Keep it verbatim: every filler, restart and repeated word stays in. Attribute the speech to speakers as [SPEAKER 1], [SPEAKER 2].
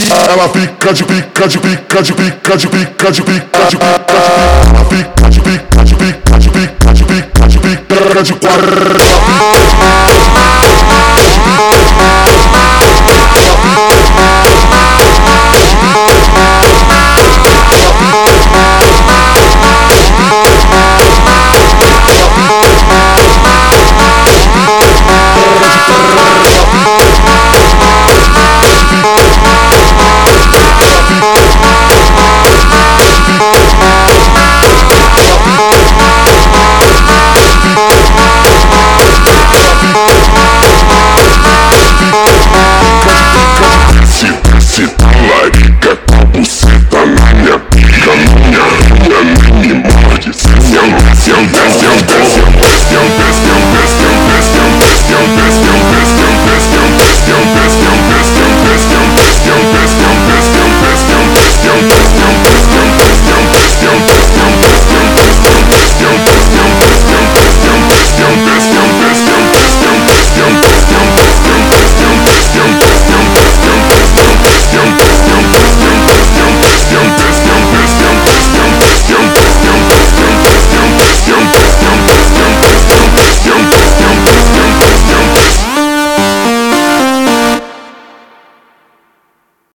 [SPEAKER 1] ela fica de pica, de pica, de pica, de pica, de pica, de pica, ela fica de pica, de pica, de pica, de pica, de pica, de quatro, ela fica de pica.